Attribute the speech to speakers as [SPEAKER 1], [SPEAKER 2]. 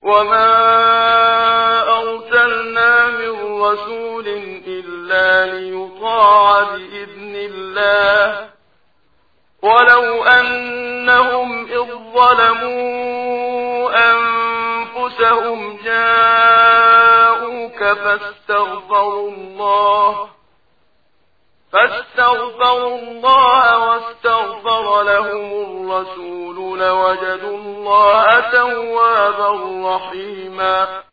[SPEAKER 1] وما أرسلنا من رسول إلا ليطاع بإذن الله ولو أنهم إذ ظلموا أنفسهم جاءوك فاستغفروا الله واستغفر لهم الرسول لوجدوا الله توابا رحيما.